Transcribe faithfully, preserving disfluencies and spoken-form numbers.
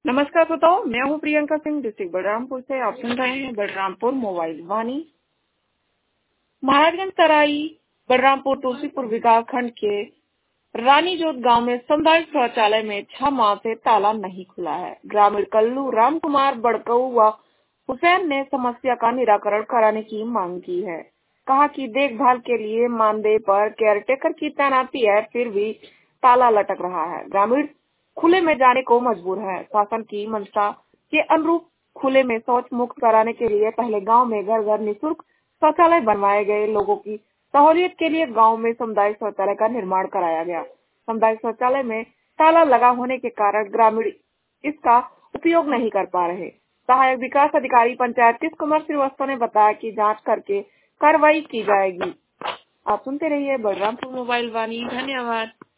नमस्कार श्रोताओं, मैं हूं प्रियंका सिंह, डिस्ट्रिक्ट बलरामपुर से। आप सुन रहे हैं बलरामपुर मोबाइल वाणी। महाराजगंज तराई बलरामपुर तुलसीपुर विकास खंड के रानी जोत गांव में सामुदायिक शौचालय में छह माह से ताला नहीं खुला है। ग्रामीण कल्लू राम कुमार बड़कऊ व हुसैन ने समस्या का निराकरण कराने की मांग की है। कहा कि देखभाल के लिए मानदेय पर केयरटेकर की तैनाती है, फिर भी ताला लटक रहा है। ग्रामीण खुले में जाने को मजबूर है। शासन की मंशा के अनुरूप खुले में शौच मुक्त कराने के लिए पहले गांव में घर घर निःशुल्क शौचालय बनवाए गए। लोगों की सहूलियत के लिए गांव में सामुदायिक शौचालय का निर्माण कराया गया। सामुदायिक शौचालय में ताला लगा होने के कारण ग्रामीण इसका उपयोग नहीं कर पा रहे। सहायक विकास अधिकारी पंचायत कृष्ण कुमार श्रीवास्तव ने बताया कि जांच करके कार्रवाई की जाएगी। आप सुनते रहिए बलरामपुर मोबाइल वाणी। धन्यवाद।